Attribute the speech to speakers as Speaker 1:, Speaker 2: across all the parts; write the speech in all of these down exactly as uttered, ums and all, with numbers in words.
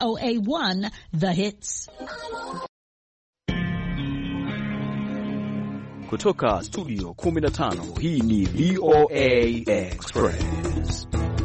Speaker 1: O A one, The Hits.
Speaker 2: Kutoka studio kumi na tano, hii ni V O A Express.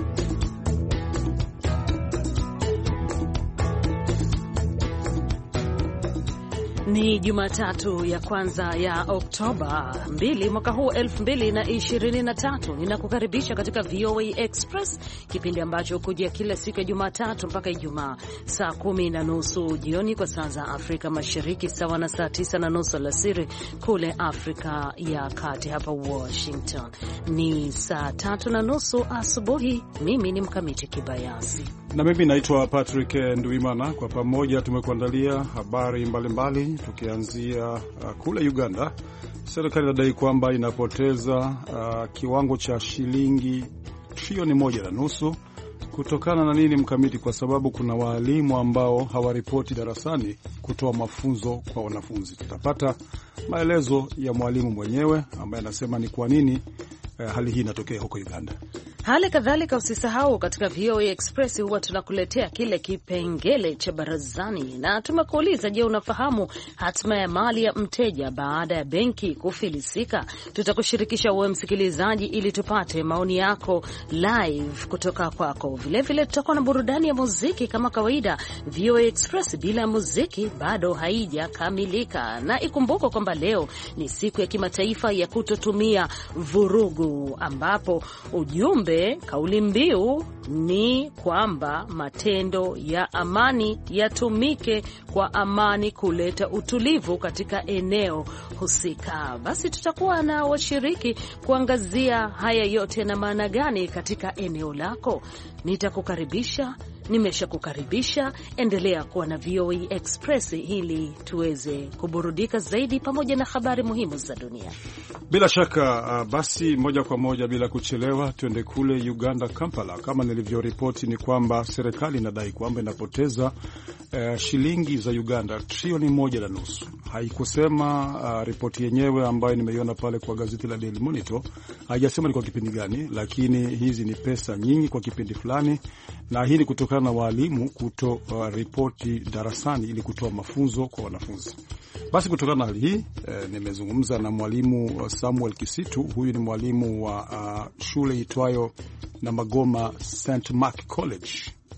Speaker 3: Ni Jumatatu ya kwanza ya Oktoba mbili mwaka huu elfu mbili na ishirini na tatu. Ninakukaribisha katika V O A Express, kipindi ambacho kujia kila siku ya Jumatatu mpaka Ijumaa saa kumi na nusu jioni kwa saa za Afrika Mashariki, sawa na saa tisa na nusu alasiri kule Afrika ya Kati. Hapa Washington ni saa tatu na nusu asubuhi. Mimi ni Mkamiti Kibayasi
Speaker 4: na mimi naitwa Patrick Nduimana. Kwa pamoja tumekuandalia habari mbalimbali mbali, tukianzia uh, kule Uganda. Serikali inadai kwamba inapoteza uh, kiwango cha shilingi trilioni moja na nusu. Kutokana na nini, Mkamiti? Kwa sababu kuna walimu ambao hawaripoti darasani kutoa mafunzo kwa wanafunzi. Tutapata maelezo ya mwalimu mwenyewe ambaye anasema ni kwa nini uh, hali hii inatokea huko Uganda.
Speaker 3: Hali kadhalika usisahau katika V O A Express huwa tunakuletea kile kipengele cha barazani, na tumekuuliza, je, unafahamu hatima ya mali ya mteja baada ya benki kufilisika? Tutakushirikisha wewe msikilizaji ili tupate maoni yako live kutoka kwako. Vile vile tutakuwa na burudani ya muziki kama kawaida. V O A Express bila ya muziki bado haijakamilika, na ikumbuko kwamba leo ni siku ya kimataifa ya kutotumia vurugu, ambapo ujumbe kauli mbiu ni kwamba matendo ya amani yatumike kwa amani kuleta utulivu katika eneo husika. Basi tutakuwa na washiriki kuangazia haya yote na maana gani katika eneo lako. Nitakukaribisha, nimeshakukaribisha. Endelea kuwa na V O A Express ili tuweze kuburudika zaidi pamoja na habari muhimu za dunia.
Speaker 4: Bila shaka uh, basi moja kwa moja bila kuchelewa tuende kule Uganda, Kampala. Kama nilivyoripoti ni kwamba serikali inadai kwamba inapoteza uh, shilingi za Uganda trilioni moja na nusu. Haikusema uh, ripoti yenyewe ambayo nimeiona pale kwa gazeti la Daily Monitor haijasema ni kwa kipindi gani, lakini hizi ni pesa nyingi kwa kipindi fulani, na hii ni kutokana na walimu kuto uh, ripoti darasani ili kutoa mafunzo kwa wanafunzi. Basi kutokana na hali hii eh, nimezungumza na mwalimu Samuel Kisitu. Huyu ni mwalimu wa uh, shule itwayo na Magoma Saint Mark College,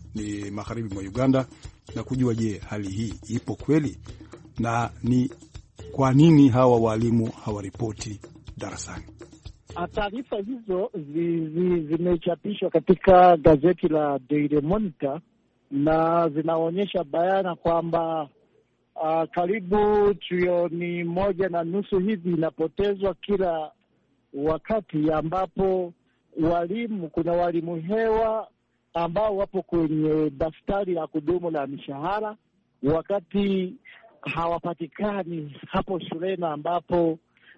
Speaker 4: ni magharibi mwa Uganda, na kujua je, hali hii ipo kweli na ni kwa nini hawa walimu hawaripoti darasani.
Speaker 5: Taarifa hizo zimechapishwa katika gazeti la Daily Monitor na zinaonyesha bayana kwamba Uh, karibu trilioni moja na nusu hivi inapotezwa kila wakati, ambapo walimu kuna walimu hewa ambao wapo kwenye daftari la kudumu la mishahara, wakati hawapatikani hapo shuleni ambapo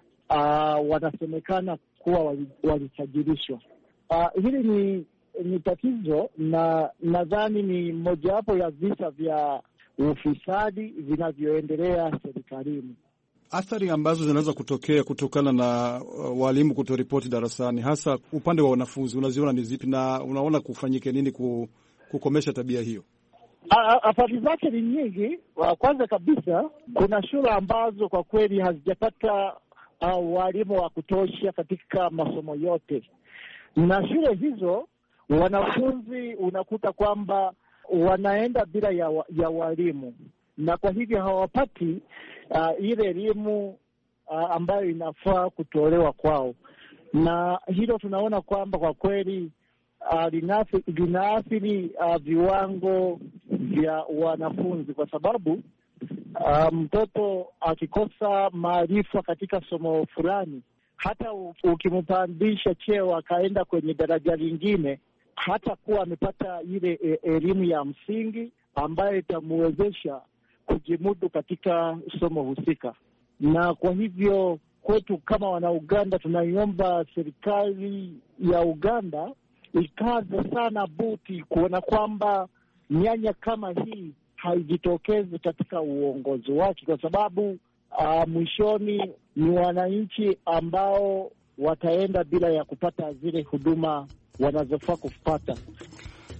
Speaker 5: uh, wanasemekana kuwa walisajilishwa. Uh, hili ni, ni tatizo, na nadhani ni mojawapo ya visa vya ufisadi vinavyoendelea serikalini.
Speaker 4: Athari ambazo zinaweza kutokea kutokana na uh, walimu kutoripoti darasani, hasa upande wa wanafunzi, unaziona ni zipi, na unaona kufanyike nini kukomesha tabia hiyo?
Speaker 5: Athari zake ni nyingi. Kwanza kabisa, kuna shule ambazo kwa kweli hazijapata uh, walimu wa kutosha katika masomo yote, na shule hizo wanafunzi unakuta kwamba wanaenda bila ya, ya walimu, na kwa hivyo hawapati uh, ile elimu uh, ambayo inafaa kutolewa kwao, na hilo tunaona kwamba kwa kweli uh, linaathiri uh, viwango vya wanafunzi, kwa sababu uh, mtoto akikosa maarifa katika somo fulani, hata ukimpandisha cheo akaenda kwenye daraja lingine, hata kuwa amepata ile elimu ya msingi ambayo itamwezesha kujimudu katika somo husika. Na kwa hivyo kwetu kama wana Uganda, tunaiomba serikali ya Uganda ikaze sana buti kuona kwamba mianya kama hii haijitokezi katika uongozi wake, kwa sababu uh, mwishoni ni wananchi ambao wataenda bila ya kupata zile huduma wanazofaa kupata.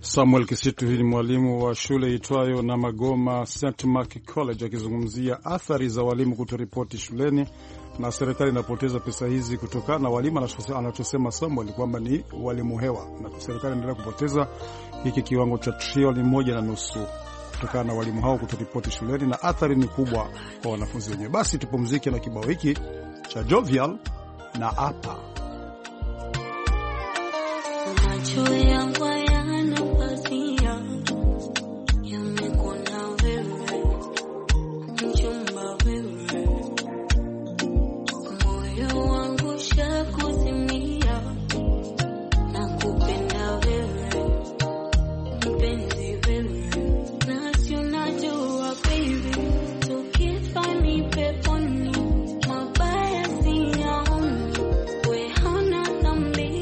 Speaker 4: Samuel Kisitu ni mwalimu wa shule itwayo na Magoma Saint Mark College, akizungumzia athari za walimu kutoripoti shuleni na serikali inapoteza pesa hizi kutokana na walimu. Anachosema Samuel kwamba ni walimu hewa, na serikali inaendelea kupoteza hiki kiwango cha trilioni moja na nusu kutokana na walimu hao kutoripoti shuleni, na athari ni kubwa kwa wanafunzi wenyewe. Basi tupumzike na kibao hiki cha Jovial na Apa.
Speaker 6: Macho yangu yanapazia yamekuona wewe, mchumba wewe, moyo wangu shakuzimia na kupenda wewe, mpenzi wewe, na si unajua baby, tukifani peponi mabaya siyaoni, we hana dhambi.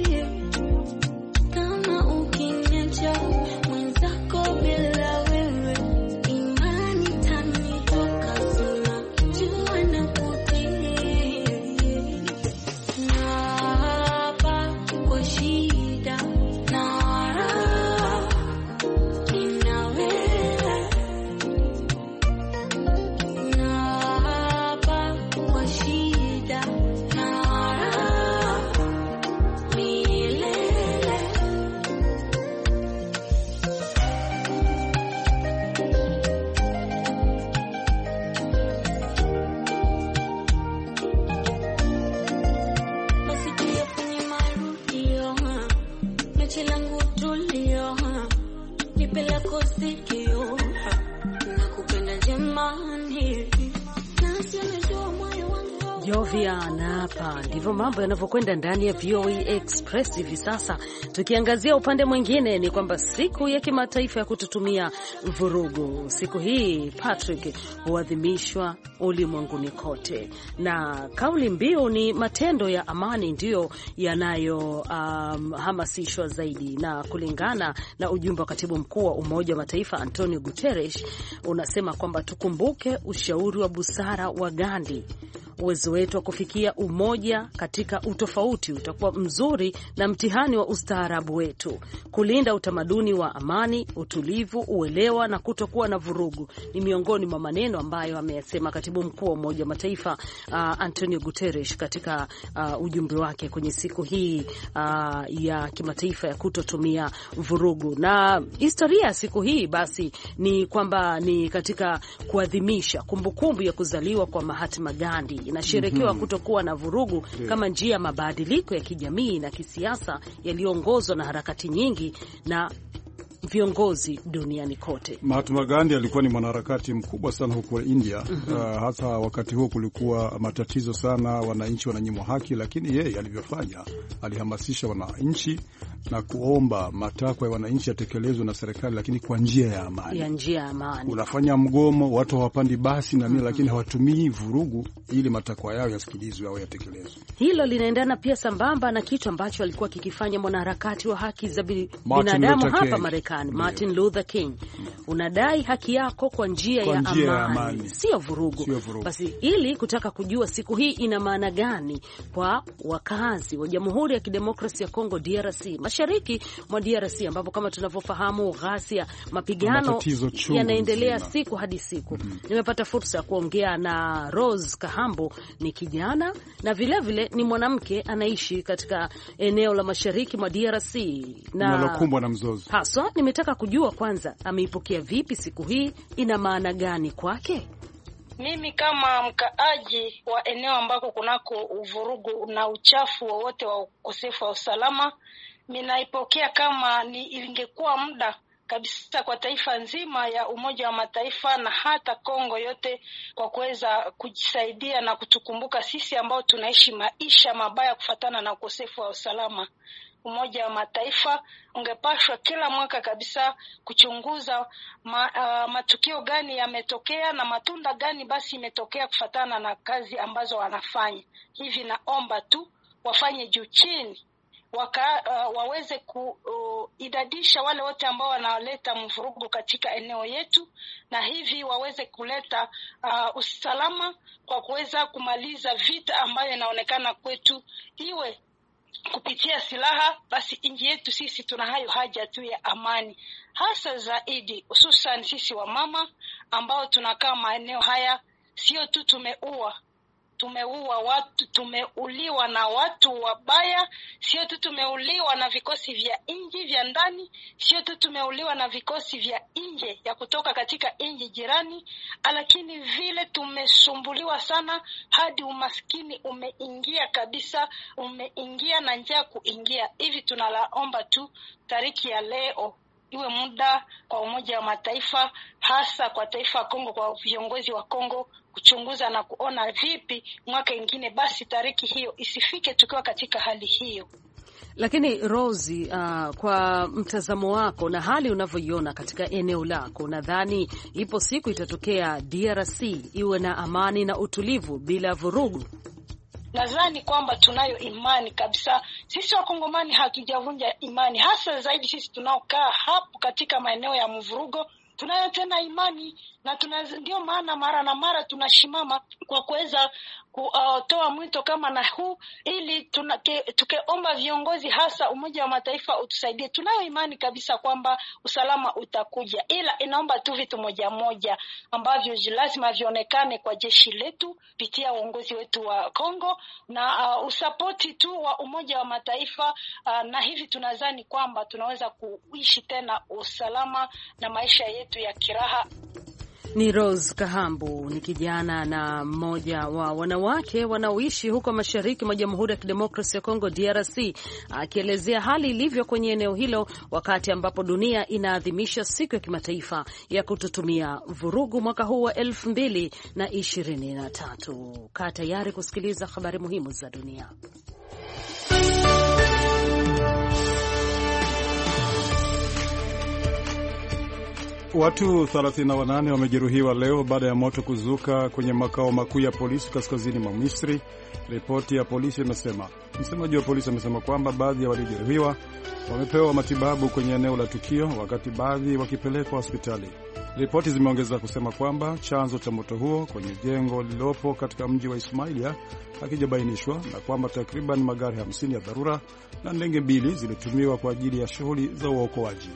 Speaker 3: Jovia na hapa ndivyo mambo yanavyokwenda ndani ya V O E Express hivi sasa. Tukiangazia upande mwingine ni kwamba siku ya kimataifa ya kututumia vurugu, siku hii Patrick, huadhimishwa ulimwenguni kote, na kauli mbiu ni matendo ya amani ndiyo yanayohamasishwa um, zaidi, na kulingana na ujumbe wa katibu mkuu wa Umoja wa Mataifa Antonio Guterres unasema kwamba tukumbuke ushauri wa busara wa Gandhi, uwezo wetu wa kufikia umoja katika utofauti utakuwa mzuri na mtihani wa ustaarabu wetu. Kulinda utamaduni wa amani, utulivu, uelewa na kutokuwa na vurugu ni miongoni mwa maneno ambayo ameyasema katibu mkuu wa Umoja wa Mataifa uh, Antonio Guterres katika uh, ujumbe wake kwenye siku hii uh, ya kimataifa ya kutotumia vurugu. Na historia ya siku hii basi ni kwamba ni katika kuadhimisha kumbukumbu ya kuzaliwa kwa Mahatma Gandhi. Inasherekewa mm -hmm. kutokuwa na vurugu yeah. kama njia ya mabadiliko ya kijamii na kisiasa yaliyoongozwa na harakati nyingi na viongozi duniani kote.
Speaker 4: Mahatma Gandhi alikuwa ni mwanaharakati mkubwa sana huko India. mm -hmm. Uh, hasa wakati huo kulikuwa matatizo sana, wananchi wananyimwa haki, lakini yeye alivyofanya, alihamasisha wananchi na kuomba matakwa ya wananchi yatekelezwe na serikali, lakini kwa njia ya amani.
Speaker 3: Ya njia ya amani.
Speaker 4: Unafanya mgomo, watu hawapandi basi na nini, mm -hmm. lakini hawatumii vurugu ili matakwa yao yasikilizwe au yatekelezwe.
Speaker 3: Hilo linaendana pia sambamba na kitu ambacho alikuwa kikifanya mwanaharakati wa haki za binadamu hapa Marekani, Martin Luther King. Unadai haki yako kwa njia ya amani, ya amani. Sio vurugu. Sio vurugu. Basi ili kutaka kujua siku hii ina maana gani kwa wakazi wa Jamhuri ya Kidemokrasia ya Kongo D R C, mashariki mwa D R C, ambapo kama tunavyofahamu ghasia, mapigano yanaendelea siku hadi siku. Mm -hmm. Nimepata fursa ya kuongea na Rose Kahambo, ni kijana na vile vile ni mwanamke anaishi katika eneo la mashariki mwa D R C na
Speaker 4: nalokumbwa na mzozo.
Speaker 3: Haswa nimetaka kujua kwanza ameipokea vipi siku hii, ina maana gani kwake?
Speaker 7: Mimi kama mkaaji wa eneo ambako kunako uvurugu na uchafu wowote wa ukosefu wa usalama, minaipokea kama ni ilingekuwa muda kabisa kwa taifa nzima ya Umoja wa Mataifa na hata Kongo yote kwa kuweza kujisaidia na kutukumbuka sisi ambao tunaishi maisha mabaya kufatana na ukosefu wa usalama. Umoja wa Mataifa ungepashwa kila mwaka kabisa kuchunguza ma, uh, matukio gani yametokea na matunda gani basi imetokea kufatana na kazi ambazo wanafanya. Hivi naomba tu wafanye juu chini waka, uh, waweze kuidadisha uh, wale wote ambao wanaleta mvurugo katika eneo yetu, na hivi waweze kuleta uh, usalama kwa kuweza kumaliza vita ambayo inaonekana kwetu, iwe kupitia silaha, basi nchi yetu sisi tuna hayo haja tu ya amani, hasa zaidi hususan sisi wa mama ambao tunakaa maeneo haya. Sio tu tumeua tumeua watu, tumeuliwa na watu wabaya. Sio tu tumeuliwa na vikosi vya nje vya ndani, sio tu tumeuliwa na vikosi vya nje ya kutoka katika nchi jirani, lakini vile tumesumbuliwa sana hadi umaskini umeingia kabisa, umeingia na njaa kuingia. Hivi tunalaomba tu tariki ya leo iwe muda kwa Umoja wa Mataifa, hasa kwa taifa Kongo, kwa viongozi wa Kongo kuchunguza na kuona vipi mwaka ingine basi tariki hiyo isifike tukiwa katika hali hiyo.
Speaker 3: Lakini Rosie, uh, kwa mtazamo wako na hali unavyoiona katika eneo lako, nadhani ipo siku itatokea D R C iwe na amani na utulivu bila vurugu?
Speaker 7: Nadhani kwamba tunayo imani kabisa. Sisi Wakongomani hatujavunja imani, hasa zaidi sisi tunaokaa hapo katika maeneo ya mvurugo. Tunayo tena imani na tuna, ndio maana mara na mara tunashimama kwa kuweza kutoa uh, mwito kama na huu, ili tukeomba viongozi hasa Umoja wa Mataifa utusaidie. Tunayo imani kabisa kwamba usalama utakuja, ila inaomba tu vitu moja moja ambavyo lazima vionekane kwa jeshi letu kupitia uongozi wetu wa Kongo na uh, usapoti tu wa Umoja wa Mataifa uh, na hivi tunadhani kwamba tunaweza kuishi tena usalama na maisha yetu ya kiraha.
Speaker 3: Ni Rose Kahambu, ni kijana na mmoja wa wanawake wanaoishi huko mashariki mwa Jamhuri ya Kidemokrasia ya Kongo D R C, akielezea hali ilivyo kwenye eneo hilo wakati ambapo dunia inaadhimisha siku ya kimataifa ya kutotumia vurugu mwaka huu wa elfu mbili na ishirini na tatu. Kaa tayari kusikiliza habari muhimu za dunia.
Speaker 4: Watu thelathini na wanane wamejeruhiwa leo baada ya moto kuzuka kwenye makao makuu ya polisi kaskazini mwa Misri, ripoti ya polisi imesema. Msemaji wa polisi amesema kwamba baadhi ya waliojeruhiwa wamepewa matibabu kwenye eneo la tukio, wakati baadhi wakipelekwa hospitali. Ripoti zimeongeza kusema kwamba chanzo cha moto huo kwenye jengo lililopo katika mji wa Ismailia hakijabainishwa na kwamba takriban magari hamsini ya dharura na ndege mbili zilitumiwa kwa ajili ya shughuli za uokoaji.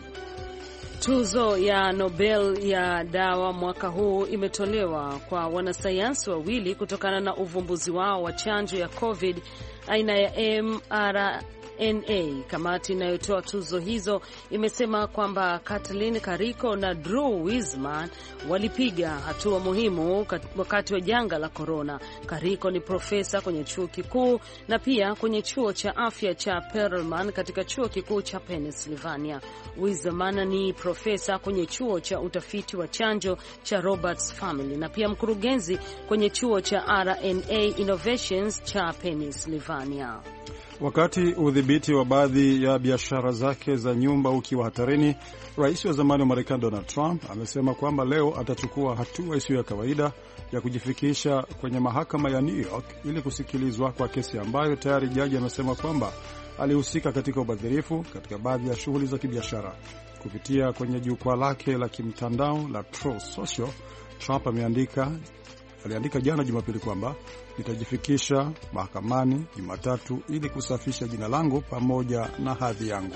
Speaker 3: Tuzo ya Nobel ya dawa mwaka huu imetolewa kwa wanasayansi wawili kutokana na uvumbuzi wao wa chanjo ya COVID aina ya M R N A. Kamati inayotoa tuzo hizo imesema kwamba Kathleen Kariko na Drew Weissman walipiga hatua muhimu wakati wa janga la corona. Kariko ni profesa kwenye chuo kikuu na pia kwenye chuo cha afya cha Perelman katika chuo kikuu cha Pennsylvania. Weissman ni profesa kwenye chuo cha utafiti wa chanjo cha Roberts Family na pia mkurugenzi kwenye chuo cha R N A Innovations cha Pennsylvania.
Speaker 4: Wakati udhibiti wa baadhi ya biashara zake za nyumba ukiwa hatarini, rais wa zamani wa Marekani Donald Trump amesema kwamba leo atachukua hatua isiyo ya kawaida ya kujifikisha kwenye mahakama ya New York ili kusikilizwa kwa kesi ambayo tayari jaji amesema kwamba alihusika katika ubadhirifu katika baadhi ya shughuli za kibiashara. Kupitia kwenye jukwaa lake la kimtandao la Truth Social, Trump ameandika aliandika jana Jumapili kwamba nitajifikisha mahakamani Jumatatu ili kusafisha jina langu pamoja na hadhi yangu.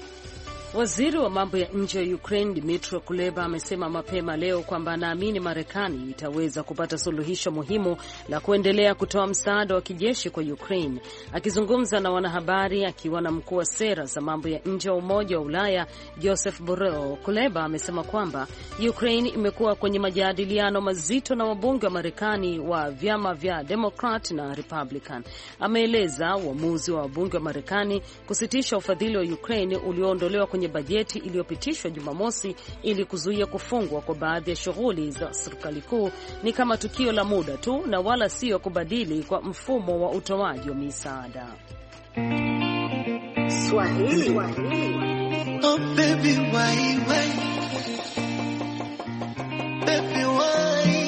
Speaker 3: Waziri wa mambo ya nje wa Ukraine Dmytro Kuleba amesema mapema leo kwamba anaamini Marekani itaweza kupata suluhisho muhimu la kuendelea kutoa msaada wa kijeshi kwa Ukraine. Akizungumza na wanahabari akiwa na mkuu wa sera za mambo ya nje wa Umoja wa Ulaya Joseph Borrell, Kuleba amesema kwamba Ukraine imekuwa kwenye majadiliano mazito na wabunge wa Marekani wa vyama vya Democrat na Republican. Ameeleza uamuzi wa wabunge wa Marekani kusitisha ufadhili wa Ukraine ulioondolewa kwenye bajeti iliyopitishwa Jumamosi ili kuzuia kufungwa kwa baadhi ya shughuli za serikali kuu ni kama tukio la muda tu na wala sio kubadili kwa mfumo wa utoaji wa misaada. Swahili.
Speaker 8: Oh baby, why, why? Baby, why?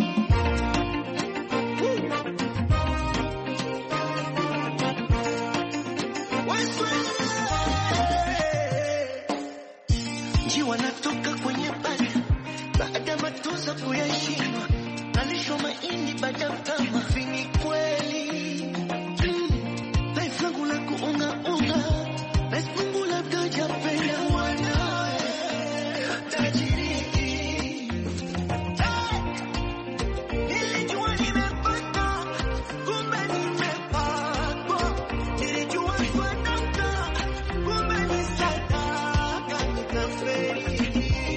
Speaker 8: Wanatoka kwenye bari baada matuza kuyashindwa, nalisho maini baada kama vini kweli. Life langu la unga unga na Mungu labda japenda wanawe tajiri. Nilijua nimepata, kumbe nimepatwa. Nilijua swadaka, kumbe ni sadaka nikaferi.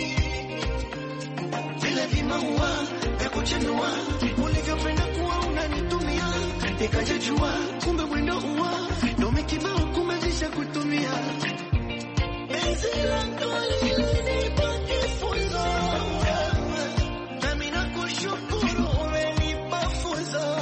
Speaker 8: Vile vimaua vya kuchanua ulivyopenda kuwa unanitumia, nikajijua kumbe mwendo uwa ndo umekibao, kumbe visha kutumia. Penzi lako lilinipa kifunzo, nami nakushukuru umenipa funzo.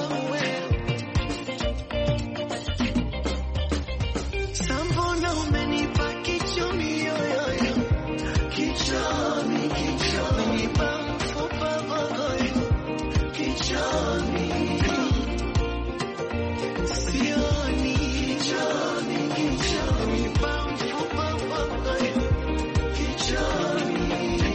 Speaker 8: Sambona umenipa kichomi yoyoyo, kichomi kichomi, umenipa mfupa vogoyo, kichomi sioni, kichomi kichomi, umenipa mfupa vogoyo, kichomi.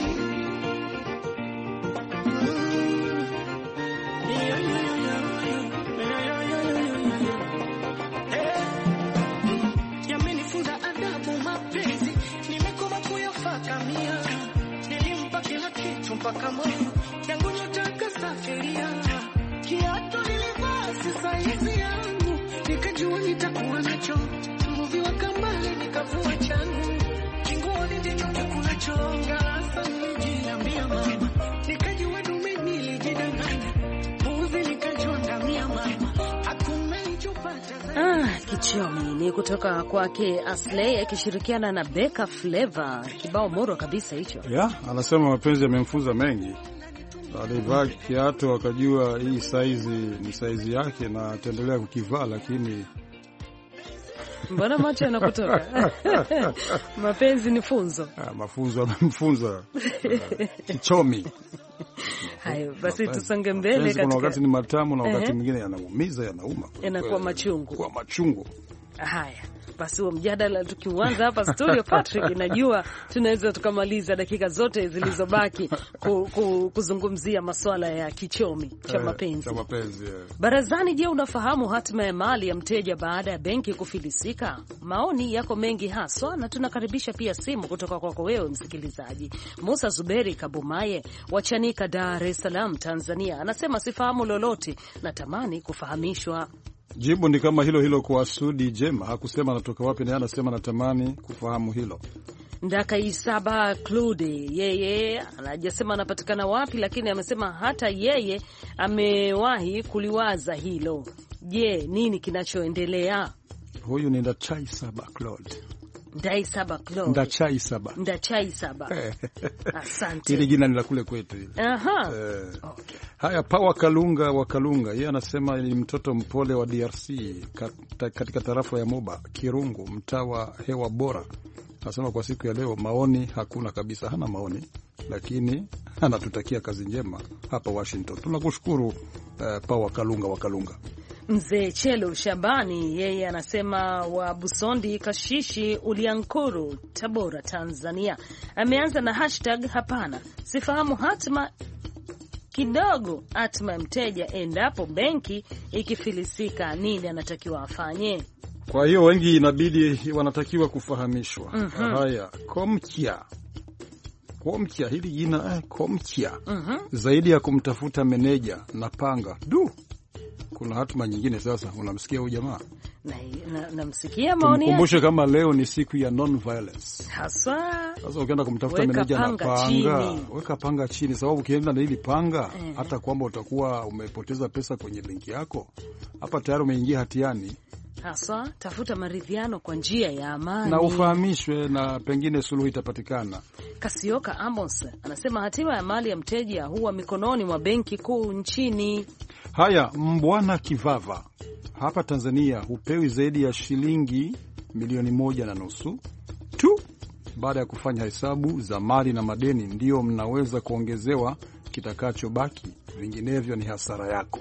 Speaker 8: Yamenifunza adabu mapenzi, nimekoma kuyafakamia. Nilimpa kila kitu mpaka moyo yangu nyota kasafiria. Kiatu nilivaa si saizi yangu, nikajua nitakuwa nacho. Mvuvi wa kambale nikavua changu, kingoni ndicho kikulacho. Ngalasa nilijiambia mama, nikajua dume nilijidanganya. Mbuzi nikajua ngamia mama, hakuna nilichopata zaidi.
Speaker 3: Ah, kichomi ni kutoka kwake Aslay akishirikiana na Beka Flavor, kibao moro kabisa hicho.
Speaker 4: Ya, anasema mapenzi yamemfunza mengi. Alivaa kiatu akajua hii saizi ni saizi yake na ataendelea kukivaa, lakini
Speaker 3: mbona macho yanakutoka? Mapenzi ni funzo.
Speaker 4: Ah, mafunzo yamemfunza kichomi.
Speaker 3: Hayo basi tusonge mbele katika.
Speaker 4: Kuna wakati ni matamu na wakati mwingine yanaumiza, yanauma.
Speaker 3: Yanakuwa machungu.
Speaker 4: Kwa machungu.
Speaker 3: Haya. Basi huo mjadala tukiuanza hapa studio Patrick, najua tunaweza tukamaliza dakika zote zilizobaki ku, ku, kuzungumzia masuala ya kichomi cha mapenzi.
Speaker 4: Eh, cha mapenzi. Yeah.
Speaker 3: Barazani, je, unafahamu hatima ya mali ya mteja baada ya benki kufilisika? Maoni yako mengi haswa na tunakaribisha pia simu kutoka kwako wewe msikilizaji. Musa Zuberi Kabumaye wachanika Dar es Salaam Tanzania anasema sifahamu lolote, natamani kufahamishwa.
Speaker 4: Jibu ni kama hilo hilo kwa Sudi Jema, hakusema anatoka wapi na anasema natamani kufahamu hilo.
Speaker 3: Ndaka Isaba Claude yeye anajasema anapatikana wapi, lakini amesema hata yeye amewahi kuliwaza hilo. Je, nini kinachoendelea?
Speaker 4: Huyu ni Ndachai Saba Claude.
Speaker 3: Ndai Saba Claude.
Speaker 4: Ndachai Saba.
Speaker 3: Ndachai Saba. Asante.
Speaker 4: Hili jina ni la kule kwetu hili.
Speaker 3: Aha.
Speaker 4: Eh.
Speaker 3: Okay.
Speaker 4: Haya, Pawa Kalunga wa Kalunga, yeye anasema ni mtoto mpole wa D R C katika tarafa ya Moba Kirungu, mtaa wa hewa bora. Anasema kwa siku ya leo maoni hakuna kabisa, hana maoni, lakini anatutakia kazi njema hapa Washington. Tunakushukuru uh, Pawa Kalunga wa Kalunga.
Speaker 3: Mzee Chelo Shabani yeye anasema wa Busondi Kashishi Uliankuru Tabora Tanzania, ameanza na hashtag hapana sifahamu hatma kidogo hatma ya mteja endapo benki ikifilisika, nini anatakiwa afanye?
Speaker 4: Kwa hiyo wengi inabidi wanatakiwa kufahamishwa.
Speaker 3: mm -hmm.
Speaker 4: Haya, Komkia Komkia, hili jina eh, Komkia.
Speaker 3: mm -hmm.
Speaker 4: Zaidi ya kumtafuta meneja na panga du, kuna hatma nyingine. Sasa unamsikia huyu jamaa
Speaker 3: na namsikia na maoni.
Speaker 4: Tumkumbushe kama leo ni siku ya non violence
Speaker 3: haswa.
Speaker 4: Sasa ukienda kumtafuta meneja na panga chini. Weka panga chini, sababu ukienda na hili panga eh, hata kwamba utakuwa umepoteza pesa kwenye benki yako, hapa tayari umeingia hatiani.
Speaker 3: Haswa tafuta maridhiano kwa njia ya amani
Speaker 4: na ufahamishwe, na pengine suluhu itapatikana.
Speaker 3: Kasioka Amos anasema hatima ya mali ya mteja huwa mikononi mwa benki kuu nchini.
Speaker 4: Haya, Mbwana Kivava hapa Tanzania hupewi zaidi ya shilingi milioni moja na nusu tu. Baada ya kufanya hesabu za mali na madeni, ndio mnaweza kuongezewa kitakachobaki, vinginevyo ni hasara yako.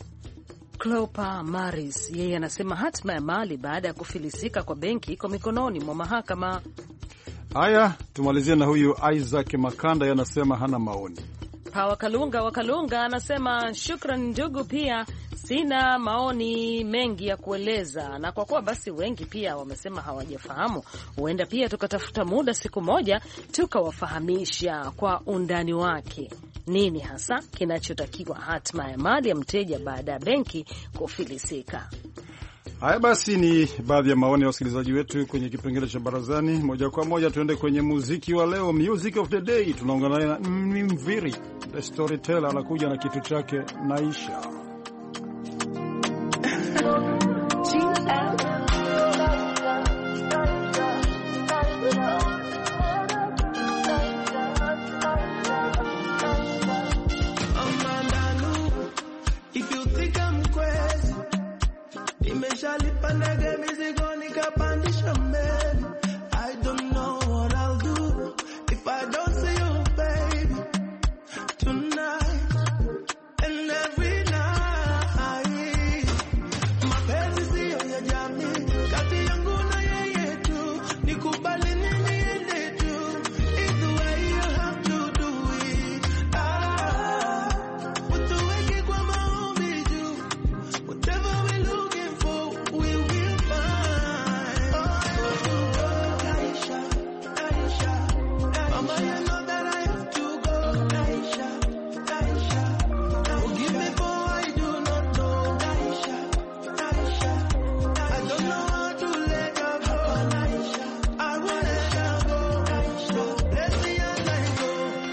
Speaker 3: Clopa Maris yeye anasema hatima ya mali baada ya kufilisika kwa benki iko mikononi mwa mahakama.
Speaker 4: Haya, tumalizie na huyu Isaac Makanda, yanasema hana maoni.
Speaker 3: Pawa Kalunga wa Kalunga anasema shukran ndugu, pia Sina maoni mengi ya kueleza, na kwa kuwa basi wengi pia wamesema hawajafahamu, huenda pia tukatafuta muda siku moja tukawafahamisha kwa undani wake nini hasa kinachotakiwa, hatima ya mali ya mteja baada ya benki kufilisika.
Speaker 4: Haya basi, ni baadhi ya maoni ya wasikilizaji wetu kwenye kipengele cha barazani. Moja kwa moja tuende kwenye muziki wa leo, music of the day. Tunaungana na Mviri the storyteller, anakuja na kitu chake Naisha.
Speaker 9: I don't know what I'll do if I don't see you, baby, tonight and every night. Mapenzi sio ya jamii, kati yangu na yeye tu, nikubali nini ende tu, it's the way you have to do it. Ah, utuweke kwa maombi juu, whatever we're looking for, we will find. Naisha, Naisha, Mama, you know that I have to go. Naisha, Naisha, forgive me for I do not know. Naisha, Naisha, I don't know how to let her go. Naisha, I won't let her go. Naisha, bless me and I go.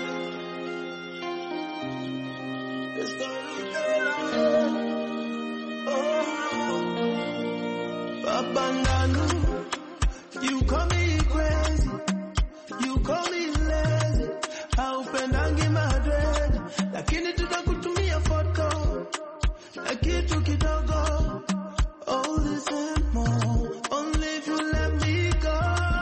Speaker 9: The storyteller. Oh, Babandanu, you call me crazy, you call me lazy, haupendangi madred, lakini tutakutumia foto na kitu kidogo, all this and more, only if you let me go.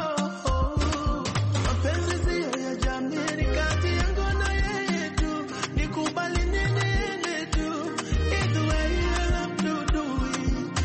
Speaker 9: Mapenzi sio ya jamii, kati yangu na yeye tu, nikubali nini ende tu, it's the way you have to do it.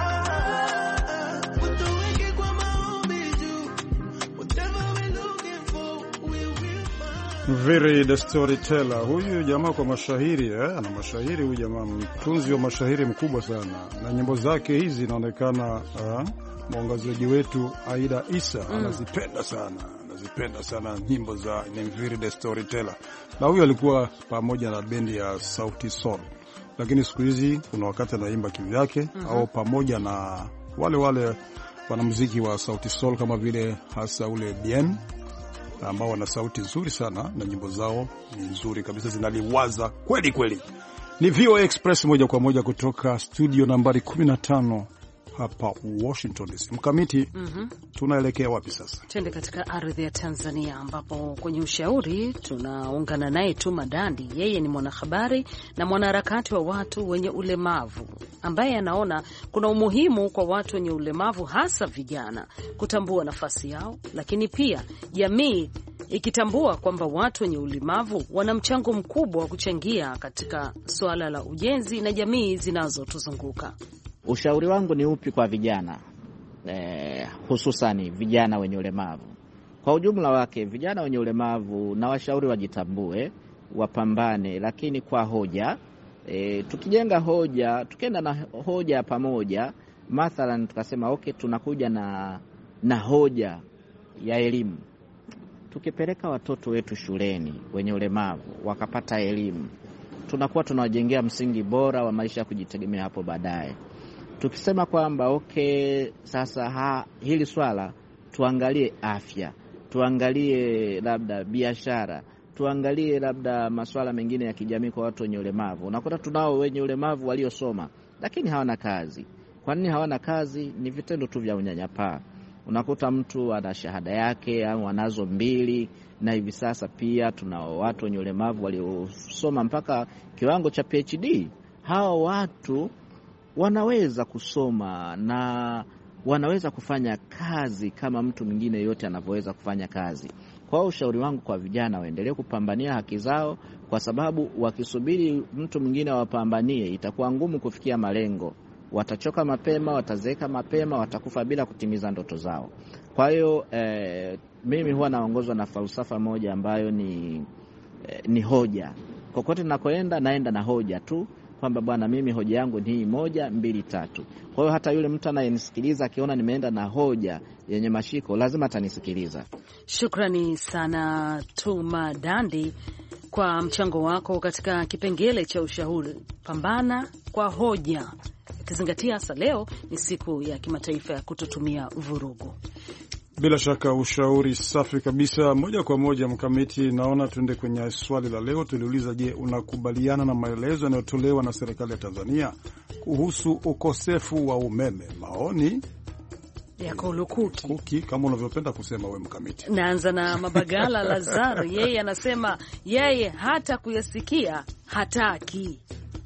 Speaker 9: Ah, utuweke kwa maombi juu, whatever we're looking for, we will find.
Speaker 4: Very the storyteller. Huyu jamaa kwa mashahiri eh, ana mashahiri huyu jamaa, mtunzi wa mashahiri mkubwa sana, na nyimbo zake hizi inaonekana eh, mwangazaji wetu Aida Isa mm. anazipenda sana, anazipenda sana nyimbo za Very the storyteller. Na huyu alikuwa pamoja na bendi ya Sauti Sol, lakini siku hizi kuna wakati anaimba kivyake mm -hmm. au pamoja na wale wale wanamuziki wa Sauti Sol kama vile hasa ule Bien, ambao wana sauti nzuri sana na nyimbo zao ni nzuri kabisa, zinaliwaza kweli kweli. Ni V O A Express moja kwa moja kutoka studio nambari kumi na tano hapa Washington D C. Mkamiti, mm -hmm. tunaelekea wapi sasa?
Speaker 3: Twende katika ardhi ya Tanzania, ambapo kwenye ushauri tunaungana naye Tuma Dandi. Yeye ni mwanahabari na mwanaharakati wa watu wenye ulemavu, ambaye anaona kuna umuhimu kwa watu wenye ulemavu, hasa vijana, kutambua nafasi yao, lakini pia jamii ikitambua kwamba watu wenye ulemavu wana mchango mkubwa wa kuchangia katika suala la ujenzi na jamii zinazotuzunguka.
Speaker 10: Ushauri wangu ni upi kwa vijana, eh, hususani vijana wenye ulemavu? Kwa ujumla wake, vijana wenye ulemavu na washauri wajitambue, wapambane, lakini kwa hoja. E, tukijenga hoja, tukenda na hoja pamoja, mathalan tukasema okay, tunakuja na na hoja ya elimu. Tukipeleka watoto wetu shuleni wenye ulemavu wakapata elimu, tunakuwa tunawajengea msingi bora wa maisha ya kujitegemea hapo baadaye. Tukisema kwamba okay, sasa ha, hili swala tuangalie afya, tuangalie labda biashara, tuangalie labda masuala mengine ya kijamii kwa watu wenye ulemavu. Unakuta tunao wenye ulemavu waliosoma lakini hawana kazi. Kwa nini hawana kazi? Ni vitendo tu vya unyanyapaa. Unakuta mtu ana shahada yake au anazo mbili, na hivi sasa pia tunao watu wenye ulemavu waliosoma mpaka kiwango cha P H D. Hao watu wanaweza kusoma na wanaweza kufanya kazi kama mtu mwingine yote anavyoweza kufanya kazi. Kwa hiyo ushauri wangu kwa vijana, waendelee kupambania haki zao, kwa sababu wakisubiri mtu mwingine awapambanie itakuwa ngumu kufikia malengo. Watachoka mapema, watazeeka mapema, watakufa bila kutimiza ndoto zao. Kwa hiyo eh, mimi huwa naongozwa na falsafa moja ambayo ni eh, ni hoja. Kokote ninakoenda naenda na hoja tu, kwamba bwana, mimi hoja yangu ni hii moja mbili tatu. Kwa hiyo hata yule mtu anayenisikiliza akiona nimeenda na hoja yenye mashiko lazima atanisikiliza.
Speaker 3: Shukrani sana Tuma Dandi kwa mchango wako katika kipengele cha ushauri. Pambana kwa hoja, ukizingatia hasa leo ni siku ya kimataifa ya kutotumia vurugu.
Speaker 4: Bila shaka ushauri safi kabisa. Moja kwa moja Mkamiti, naona tuende kwenye swali la leo. Tuliuliza, je, unakubaliana na maelezo yanayotolewa na serikali ya Tanzania kuhusu ukosefu wa umeme? Maoni
Speaker 3: yako lukuki
Speaker 4: kuki, kama unavyopenda kusema we Mkamiti.
Speaker 3: Naanza na Mabagala Lazaro, yeye anasema yeye hata kuyasikia hataki.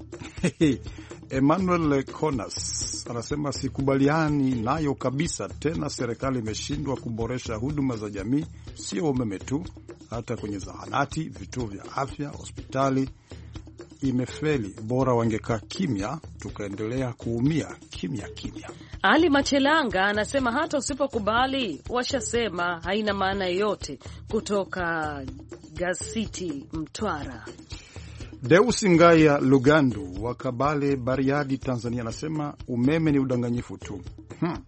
Speaker 4: Emmanuel Konas anasema sikubaliani nayo kabisa, tena serikali imeshindwa kuboresha huduma za jamii, sio umeme tu, hata kwenye zahanati, vituo vya afya, hospitali imefeli. Bora wangekaa kimya, tukaendelea kuumia kimya kimya.
Speaker 3: Ali Machelanga anasema hata usipokubali washasema, haina maana yoyote. Kutoka Gasiti Mtwara.
Speaker 4: Deus Ngaya Lugandu wa Kabale, Bariadi, Tanzania anasema umeme ni udanganyifu tu. Hmm.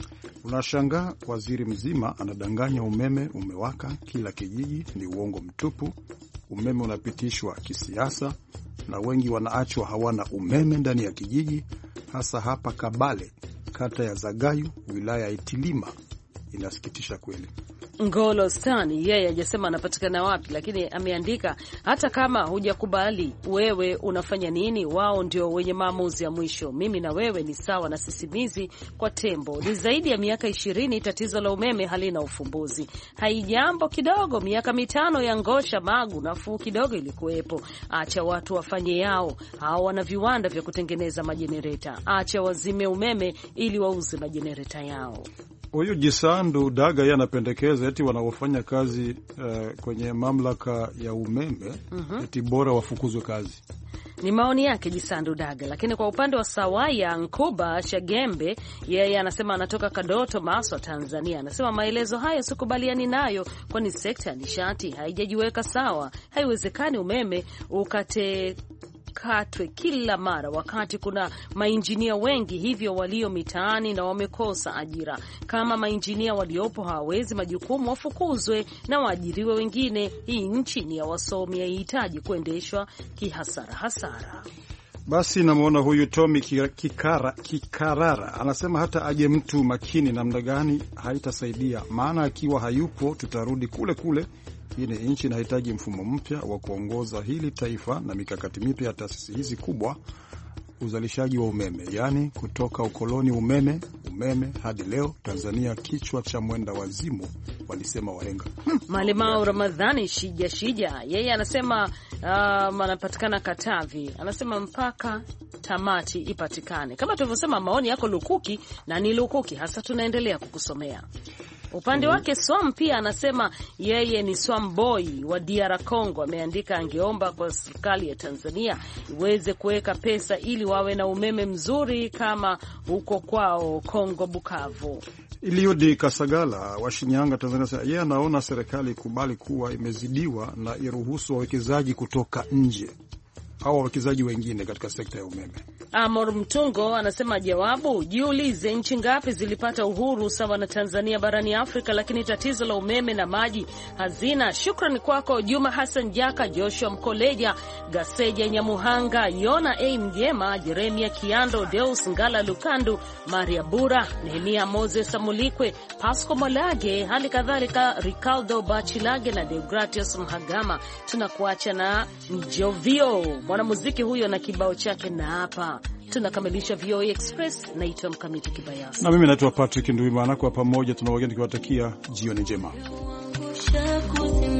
Speaker 4: Unashangaa waziri mzima anadanganya umeme umewaka kila kijiji, ni uongo mtupu. Umeme unapitishwa kisiasa na wengi wanaachwa hawana umeme ndani ya kijiji, hasa hapa Kabale, kata ya Zagayu, wilaya ya Itilima. Inasikitisha kweli.
Speaker 3: Ngolo Stani yeye hajasema anapatikana wapi, lakini ameandika hata kama hujakubali wewe unafanya nini, wao ndio wenye maamuzi ya mwisho. Mimi na wewe ni sawa na sisimizi kwa tembo. Ni zaidi ya miaka ishirini tatizo la umeme halina ufumbuzi. Haijambo kidogo, miaka mitano ya ngosha Magu nafuu kidogo ilikuwepo. Acha watu wafanye yao, hao wana viwanda vya kutengeneza majenereta. Acha wazime umeme ili wauze majenereta yao.
Speaker 4: Huyu Jisandu Daga yeye anapendekeza eti wanaofanya kazi uh, kwenye mamlaka ya umeme mm -hmm. eti bora wafukuzwe kazi.
Speaker 3: Ni maoni yake Jisandu Daga. Lakini kwa upande wa Sawaya Nkuba Shagembe, yeye anasema anatoka Kadoto, Maswa, Tanzania. Anasema maelezo hayo sikubaliani nayo, kwani sekta ya nishati haijajiweka sawa. Haiwezekani umeme ukate katwe kila mara wakati kuna mainjinia wengi hivyo walio mitaani na wamekosa ajira. Kama mainjinia waliopo hawawezi majukumu, wafukuzwe na waajiriwe wengine. Hii nchi ni ya wasomi, haihitaji kuendeshwa kihasara hasara.
Speaker 4: Basi namwona huyu Tommy Kikara, Kikarara anasema hata aje mtu makini namna gani haitasaidia, maana akiwa hayupo tutarudi kule kule. Hii ni nchi inahitaji mfumo mpya wa kuongoza hili taifa na mikakati mipya ya taasisi hizi kubwa. Uzalishaji wa umeme, yani kutoka ukoloni umeme umeme hadi leo Tanzania kichwa cha mwenda wazimu, walisema wahenga.
Speaker 3: Malimao Ramadhani Shija Shija yeye anasema uh, anapatikana Katavi. Anasema mpaka tamati ipatikane. Kama tulivyosema, maoni yako lukuki na ni lukuki hasa, tunaendelea kukusomea. Upande wake Swam pia anasema yeye ni Swam boy wa D R Congo. Ameandika angeomba kwa serikali ya Tanzania iweze kuweka pesa ili wawe na umeme mzuri kama huko kwao Kongo Bukavu.
Speaker 4: Iliudi Kasagala wa Shinyanga, Tanzania, yeye anaona serikali ikubali kuwa imezidiwa na iruhusu wawekezaji kutoka nje au wawekezaji wengine katika sekta ya umeme.
Speaker 3: Amor Mtungo anasema jawabu, jiulize nchi ngapi zilipata uhuru sawa na Tanzania barani Afrika, lakini tatizo la umeme na maji hazina. Shukrani kwako Juma Hassan Jaka, Joshua Mkoleja, Gaseja Nyamuhanga, Yona A Mjema, Jeremia Kiando, Deus Ngala Lukandu, Maria Bura, Nehemia Moses Samulikwe, Pasco Malage, hali kadhalika Ricardo Bachilage na Deogratius Mhagama. Tunakuacha na Njovio, mwanamuziki huyo na kibao chake na hapa. Tunakamilisha V O A Express. Naitwa Mkamiti Kibayasi.
Speaker 4: Na mimi naitwa Patrick Nduwimana. Kwa pamoja tunawageni tukiwatakia jioni njema.